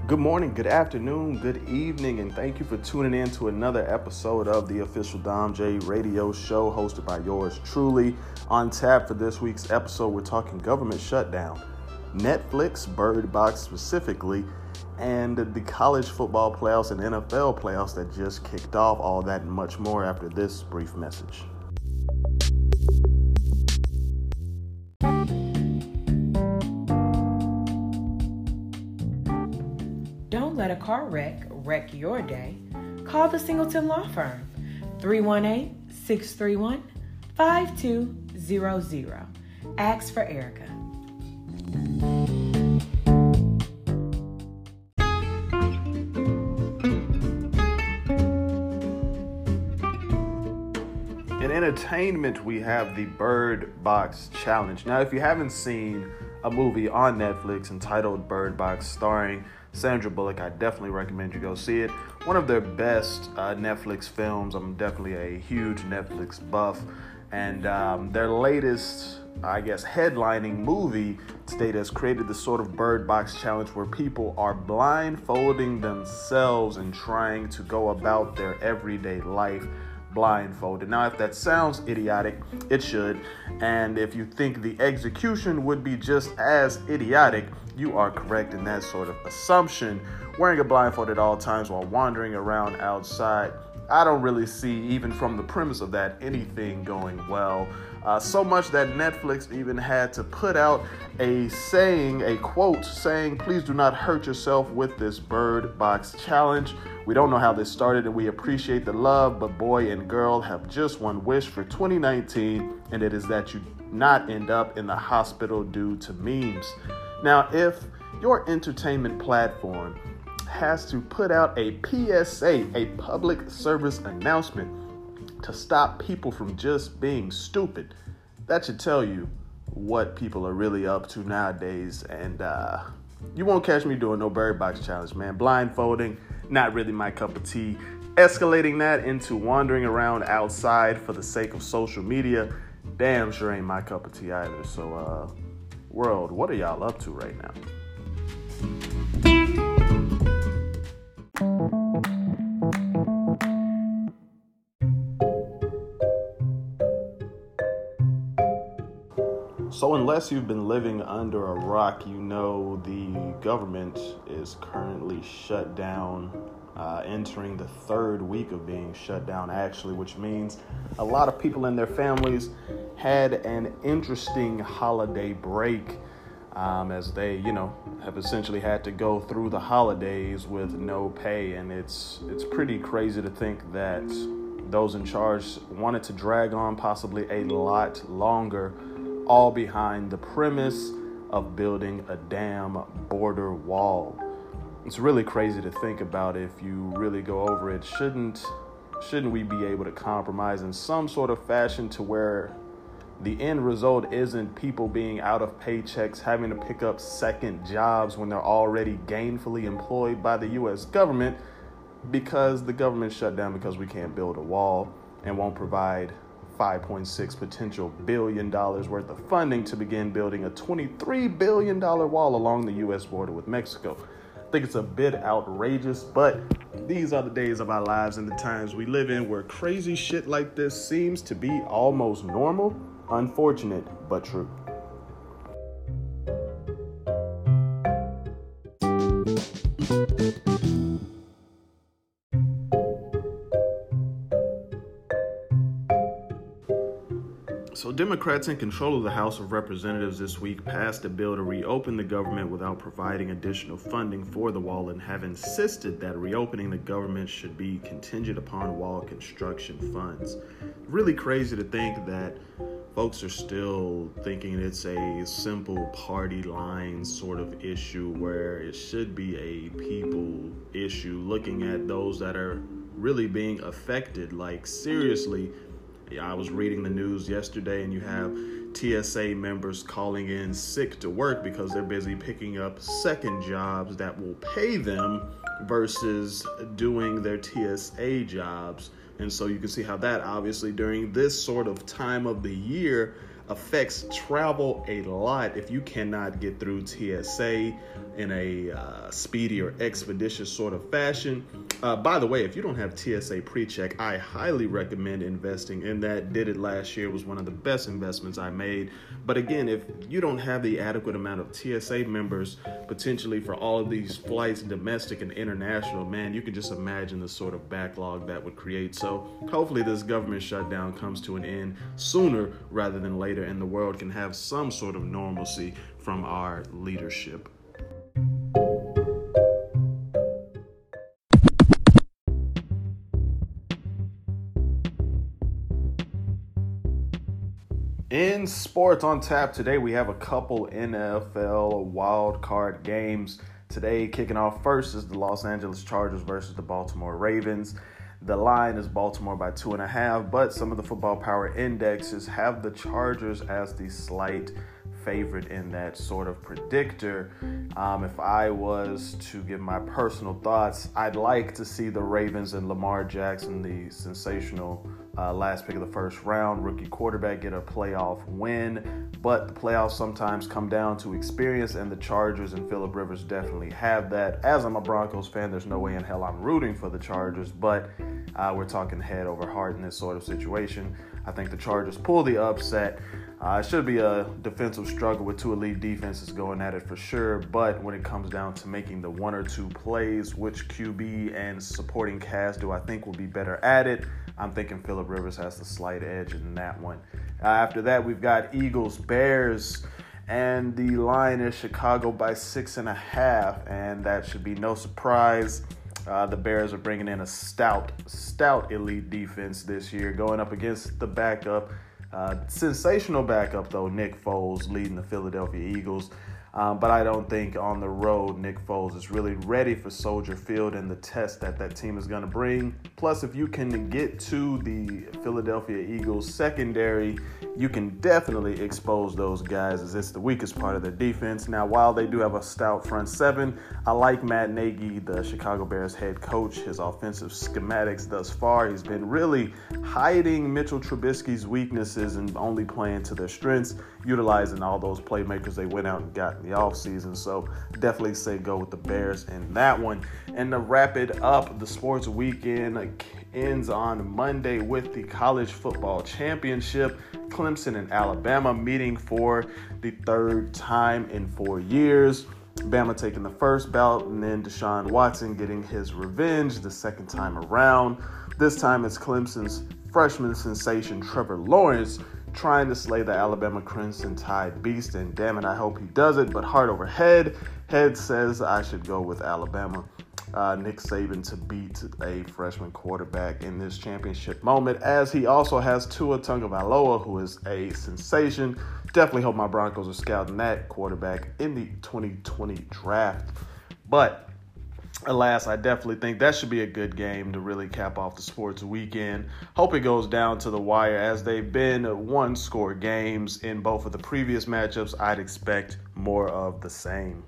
Good morning, good afternoon, good evening, and thank you for tuning in to another episode of the official Dom J Radio Show hosted by yours truly. On tap for this week's episode, we're talking government shutdown, Netflix, Bird Box specifically, and the college football playoffs and NFL playoffs that just kicked off. All that and much more after this brief message. Don't let a car wreck your day. Call the Singleton Law Firm, 318-631-5200. Ask for Erica. In entertainment, we have the Bird Box Challenge. Now, if you haven't seen a movie on Netflix entitled Bird Box starring Sandra Bullock, I definitely recommend you go see it. One of their best Netflix films. I'm definitely a huge Netflix buff. And their latest, headlining movie to date has created this sort of Bird Box Challenge where people are blindfolding themselves and trying to go about their everyday life blindfolded. Now, if that sounds idiotic, it should. And if you think the execution would be just as idiotic, you are correct in that sort of assumption. Wearing a blindfold at all times while wandering around outside, I don't really see, even from the premise of that, anything going well. So much that Netflix even had to put out a quote saying, "Please do not hurt yourself with this Bird Box Challenge. We don't know how this started and we appreciate the love, but boy and girl have just one wish for 2019, and it is that you not end up in the hospital due to memes." Now, if your entertainment platform has to put out a PSA, a public service announcement, to stop people from just being stupid, that should tell you what people are really up to nowadays. And you won't catch me doing no Bird Box Challenge, man. Blindfolding, not really my cup of tea. Escalating that into wandering around outside for the sake of social media, damn sure ain't my cup of tea either. So, world, what are y'all up to right now? So unless you've been living under a rock, you know the government is currently shut down, entering the third week of being shut down, actually, which means a lot of people and their families had an interesting holiday break as they, have essentially had to go through the holidays with no pay. And it's pretty crazy to think that those in charge wanted to drag on possibly a lot longer, all behind the premise of building a damn border wall. It's really crazy to think about if you really go over it. Shouldn't we be able to compromise in some sort of fashion to where the end result isn't people being out of paychecks, having to pick up second jobs when they're already gainfully employed by the U.S. government because the government shut down because we can't build a wall and won't provide $5.6 potential billion worth of funding to begin building a $23 billion wall along the U.S. border with Mexico. I think it's a bit outrageous, but these are the days of our lives and the times we live in where crazy shit like this seems to be almost normal. Unfortunate, but true. So Democrats in control of the House of Representatives this week passed a bill to reopen the government without providing additional funding for the wall and have insisted that reopening the government should be contingent upon wall construction funds. Really crazy to think that folks are still thinking it's a simple party line sort of issue where it should be a people issue, looking at those that are really being affected. Like, seriously, I was reading the news yesterday and you have TSA members calling in sick to work because they're busy picking up second jobs that will pay them versus doing their TSA jobs. And so you can see how that obviously during this sort of time of the year affects travel a lot. If you cannot get through TSA in a speedy or expeditious sort of fashion. By the way, if you don't have TSA PreCheck, I highly recommend investing in that. Did it last year, was one of the best investments I made. But again, if you don't have the adequate amount of TSA members, potentially for all of these flights, domestic and international, man, you can just imagine the sort of backlog that would create. So hopefully this government shutdown comes to an end sooner rather than later, and the world can have some sort of normalcy from our leadership. In sports on tap today, we have a couple NFL wild card games. Today, kicking off first is the Los Angeles Chargers versus the Baltimore Ravens. The line is Baltimore by 2.5, but some of the Football Power indexes have the Chargers as the slight favorite in that sort of predictor. If I was to give my personal thoughts, I'd like to see the Ravens and Lamar Jackson, the sensational last pick of the first round rookie quarterback, get a playoff win. But the playoffs sometimes come down to experience, and the Chargers and Phillip Rivers definitely have that. As I'm a Broncos fan, there's no way in hell I'm rooting for the Chargers, but we're talking head over heart in this sort of situation. I think the Chargers pull the upset. It should be a defensive struggle with two elite defenses going at it for sure, but when it comes down to making the one or two plays, which QB and supporting cast do I think will be better at it? I'm thinking Phillip Rivers has the slight edge in that one. After that, we've got Eagles, Bears, and the line is Chicago by 6.5, and that should be no surprise. The Bears are bringing in a stout elite defense this year, going up against the backup. Sensational backup, though, Nick Foles leading the Philadelphia Eagles. But I don't think on the road Nick Foles is really ready for Soldier Field and the test that team is going to bring. Plus, if you can get to the Philadelphia Eagles secondary, you can definitely expose those guys, as it's the weakest part of their defense. Now, while they do have a stout front seven, I like Matt Nagy, the Chicago Bears head coach. His offensive schematics thus far, he's been really hiding Mitchell Trubisky's weaknesses and only playing to their strengths, utilizing all those playmakers they went out and got in the offseason. So definitely say go with the Bears in that one. And to wrap it up, the sports weekend ends on Monday with the college football championship. Clemson and Alabama meeting for the third time in 4 years. Bama taking the first bout, and then Deshaun Watson getting his revenge the second time around. This time it's Clemson's freshman sensation Trevor Lawrence trying to slay the Alabama Crimson Tide beast, and damn it, I hope he does it. But heart over head says I should go with Alabama. Nick Saban to beat a freshman quarterback in this championship moment, as he also has Tua Tagovailoa, who is a sensation. Definitely hope my Broncos are scouting that quarterback in the 2020 draft. But alas, I definitely think that should be a good game to really cap off the sports weekend. Hope it goes down to the wire, as they've been one-score games in both of the previous matchups. I'd expect more of the same.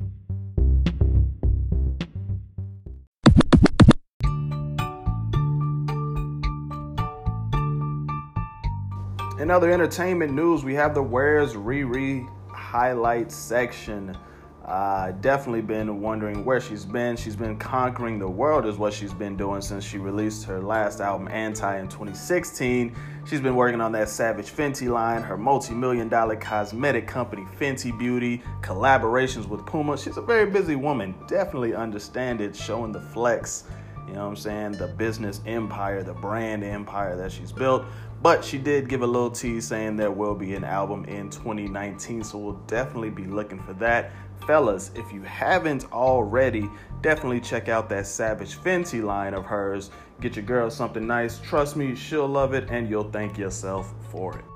In other entertainment news, we have the Where's Riri highlight section. Definitely been wondering where she's been. She's been conquering the world is what she's been doing since she released her last album, Anti, in 2016. She's been working on that Savage Fenty line, her multi-million-dollar cosmetic company, Fenty Beauty, collaborations with Puma. She's a very busy woman. Definitely understand it, showing the flex, you know what I'm saying, the business empire, the brand empire that she's built. But she did give a little tease saying there will be an album in 2019, so we'll definitely be looking for that. Fellas, if you haven't already, definitely check out that Savage Fenty line of hers. Get your girl something nice. Trust me, she'll love it, and you'll thank yourself for it.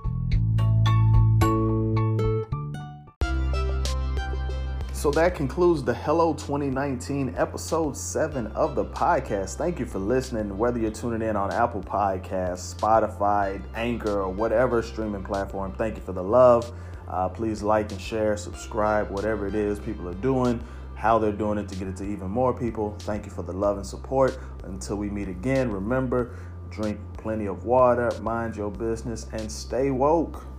So that concludes the Hello 2019 episode 7 of the podcast. Thank you for listening. Whether you're tuning in on Apple Podcasts, Spotify, Anchor, or whatever streaming platform, thank you for the love. Please like and share, subscribe, whatever it is people are doing, how they're doing it to get it to even more people. Thank you for the love and support. Until we meet again, remember, drink plenty of water, mind your business, and stay woke.